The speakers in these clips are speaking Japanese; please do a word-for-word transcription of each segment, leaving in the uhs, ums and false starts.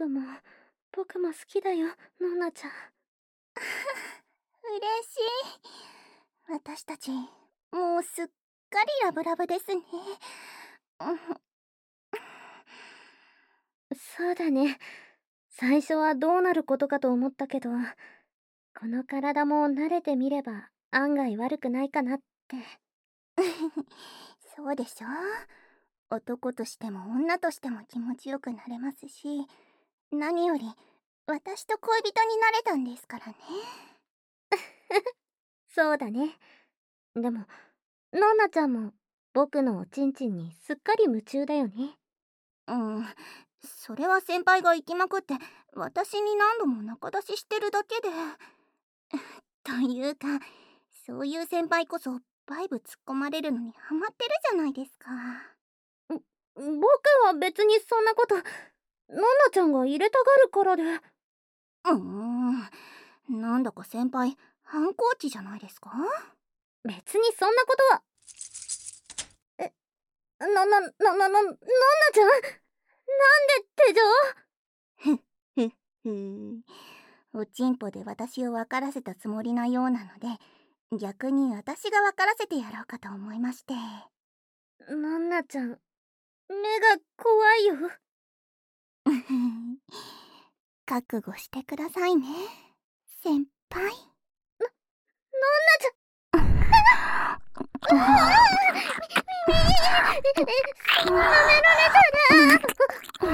ども、僕も好きだよ、ノンナちゃん。 嬉しい。私たち、もうすっかりラブラブですね。 そうだね。最初はどうなることかと思ったけど、この体も慣れてみれば案外悪くないかなって。 そうでしょ。男としても女としても気持ちよくなれますし、何より私と恋人になれたんですからね。 そうだね。でもノンナちゃんも僕のおちんちんにすっかり夢中だよね。 うん、それは先輩が行きまくって私に何度も仲出ししてるだけで。というか、そういう先輩こそバイブ突っ込まれるのにハマってるじゃないですか。 僕は別にそんなこと、ノンナちゃんが入れたがるからで。 うーん、なんだか先輩反抗期じゃないですか。 別にそんなことは。え、な、な、な、な、な、ノンナちゃん、なんで手錠？ ふっふっふ。おちんぽで私を分からせたつもりなようなので、逆に私が分からせてやろうかと思いまして。 ノンナちゃん、目が怖いよ。 覚悟してくださいね、先輩。な、ノンナちゃん。舐められた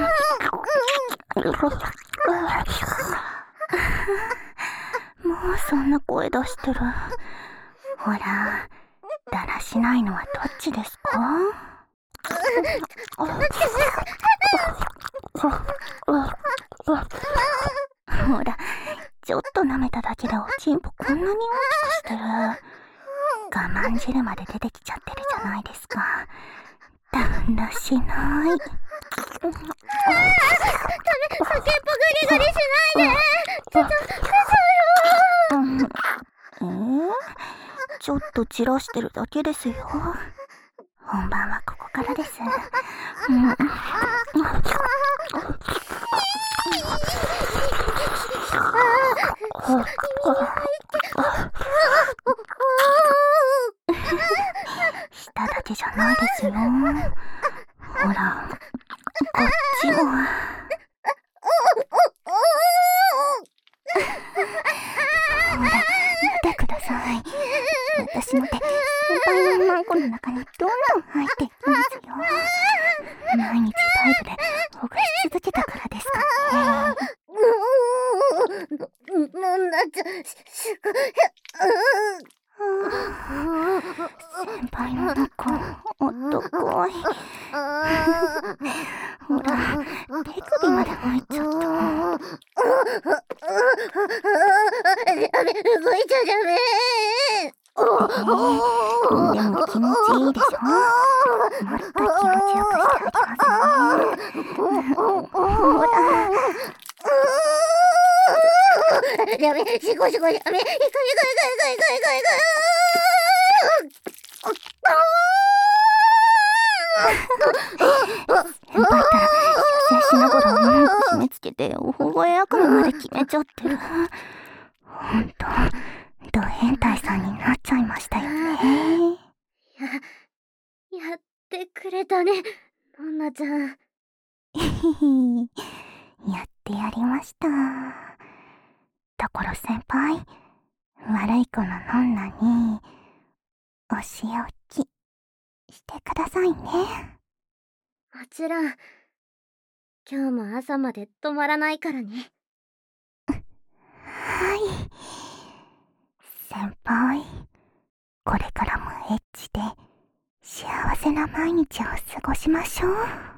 ら。もうそんな声出してる。ほら、だらしないのはどっちですか？ほら、ちょっと舐めただけでおちんぽこんなに大きくしてる。我慢汁まで出てきちゃってるじゃないですか。だらしない。ダメ、 先っぽグリグリしないで。ちょ、ちょ、ちょ、 えー、ちょっと散らしてるだけですよ。本番はここからです。うん、下だけじゃないですよ。ほら、こっちも。ほら、見てください。私の手、先輩のマンコの中にどんどん入っていきますよ。毎日バイブでほぐし続けたからですかね。 ノンナちゃん、 先輩のとこ、おっとこい。ほら、手首まで入っちゃった。 ダメ、動いちゃダメ。 でも気持ちいいでしょ。もっと気持ちよくしてあげますね。ほら。 ダメ、シコシコダメ。いくいくいくいくいくいくいく。 先輩ったら射精しながら女の子締め付けておほほえ悪夢まで決めちゃってる。ほんとド変態さんになっちゃいましたよね。 や、やってくれたね、ノンナちゃん。 やってやりました。ところ先輩、悪い子のノンナにお仕置きしてくださいね。 もちろん。今日も朝まで止まらないからね。 はい。先輩、これからもエッチで幸せな毎日を過ごしましょう。